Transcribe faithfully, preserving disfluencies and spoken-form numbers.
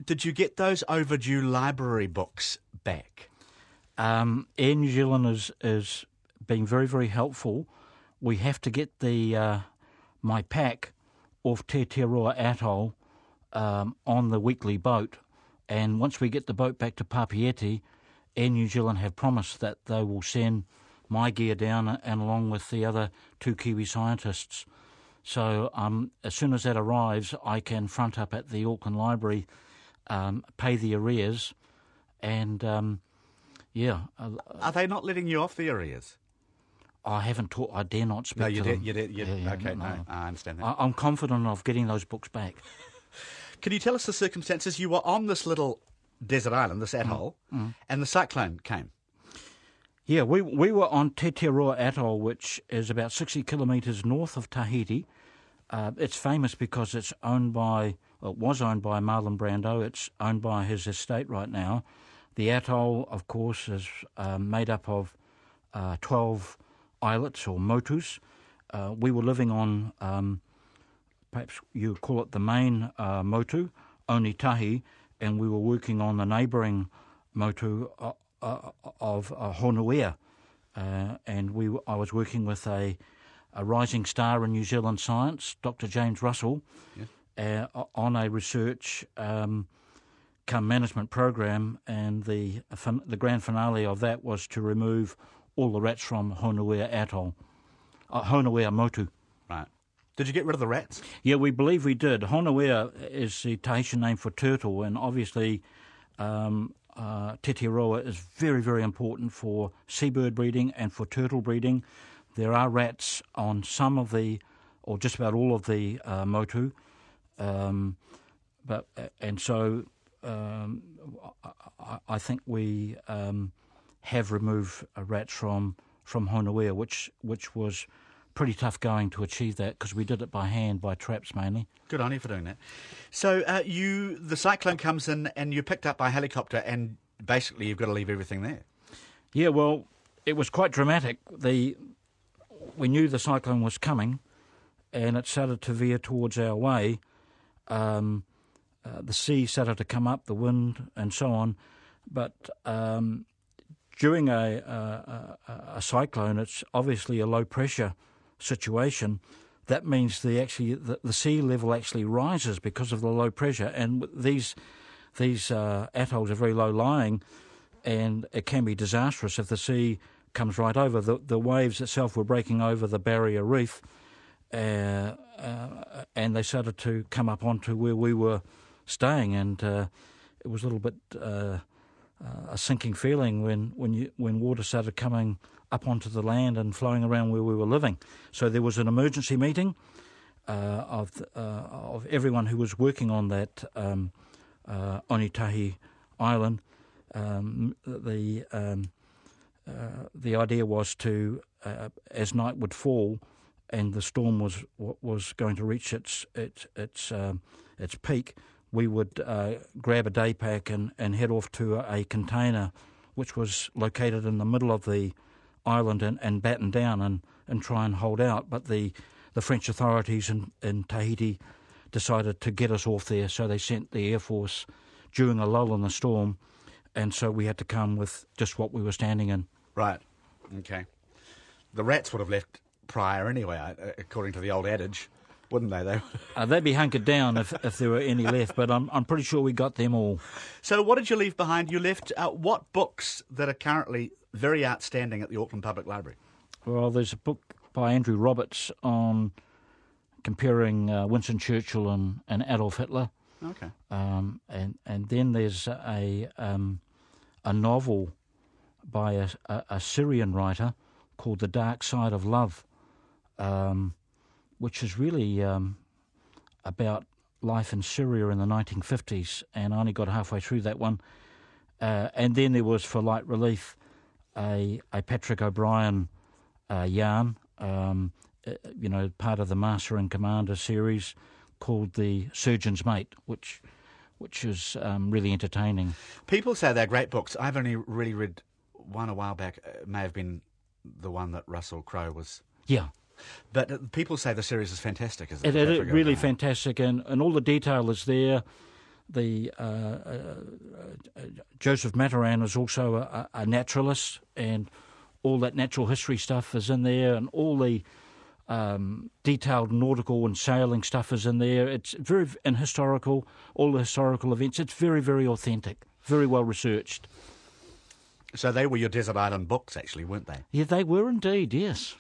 Did you get those overdue library books back? Um, Air New Zealand is, is being very, very helpful. We have to get the uh, my pack off Te Te Roa Atoll um, on the weekly boat, and once we get the boat back to Papeete, Air New Zealand have promised that they will send my gear down, and along with the other two Kiwi scientists. So um, as soon as that arrives, I can front up at the Auckland Library, um, pay the arrears, and um, yeah. Uh, Are they not letting you off the arrears? I haven't taught. I dare not speak No, you to did. them. You did. You, Yeah, yeah, okay, no, no. I understand that. I, I'm confident of getting those books back. Can you tell us the circumstances? You were on this little desert island, this atoll, Mm, mm. and the cyclone came. Yeah, we we were on Te Te Roa Atoll, which is about sixty kilometres north of Tahiti. Uh, it's famous because it's owned by, well, it was owned by Marlon Brando. It's owned by his estate right now. The atoll, of course, is uh, made up of uh, twelve islets or motus. Uh, we were living on, um, perhaps you would call it the main uh, motu, Onitahi, and we were working on the neighbouring motu uh, uh, of uh, Honuea. Uh, and we were, I was working with a, a rising star in New Zealand science, Doctor James Russell, yeah. uh, on a research um, come management program, and the the grand finale of that was to remove all the rats from Honuea Atoll, uh, Honuea Motu. Right. Did you get rid of the rats? Yeah, we believe we did. Honuea is the Tahitian name for turtle, and obviously um, uh, Te Te Roa is very, very important for seabird breeding and for turtle breeding. There are rats on some of the, or just about all of the uh, motu, um, but and so um, I, I think we um, have removed uh, rats from from Honuea, which which was pretty tough going to achieve that because we did it by hand, by traps mainly. Good on you for doing that. So uh, you, the cyclone comes in and you're picked up by helicopter, and basically you've got to leave everything there. Yeah, well, it was quite dramatic. The we knew the cyclone was coming, and it started to veer towards our way. Um, uh, the sea started to come up, the wind, and so on. But um, during a, a, a, a cyclone, it's obviously a low pressure situation. That means the actually the, the sea level actually rises because of the low pressure, and these these uh, atolls are very low lying, and it can be disastrous if the sea comes right over. The the waves itself were breaking over the barrier reef, uh, uh, and they started to come up onto where we were staying, and uh, it was a little bit uh, uh, a sinking feeling when when you when water started coming up onto the land and flowing around where we were living. So there was an emergency meeting uh, of the, uh, of everyone who was working on that um, uh, Onitahi island. Um, the um, uh, the idea was to, uh, as night would fall, and the storm was was going to reach its its its um, its peak, we would uh, grab a day pack and, and head off to a container, which was located in the middle of the island, and, and batten down and, and try and hold out. But the, the French authorities in, in Tahiti decided to get us off there, so they sent the Air Force during a lull in the storm, and so we had to come with just what we were standing in. Right. Okay. The rats would have left prior anyway, according to the old adage, wouldn't they? They uh, they'd be hunkered down if, if there were any left, but I'm I'm pretty sure we got them all. So what did you leave behind? You left uh, what books that are currently very outstanding at the Auckland Public Library? Well, there's a book by Andrew Roberts on comparing uh, Winston Churchill and, and Adolf Hitler. Okay. Um, and and then there's a um, a novel by a, a, a Syrian writer called The Dark Side of Love, um, which is really um, about life in Syria in the nineteen fifties, and I only got halfway through that one. Uh, and then there was, for light relief, a, a Patrick O'Brien uh, yarn, um, uh, you know, part of the Master and Commander series, called The Surgeon's Mate, which which is um, really entertaining. People say they're great books. I've only really read one a while back. It may have been the one that Russell Crowe was... Yeah. But people say the series is fantastic, isn't it? It is really fantastic, and, and all the detail is there. the uh, uh, uh, Joseph Mataran is also a, a naturalist, and all that natural history stuff is in there, and all the um, detailed nautical and sailing stuff is in there. It's very and historical, all the historical events. It's very, very authentic, very well researched. So they were your desert island books, actually, weren't they? Yeah, they were indeed, yes.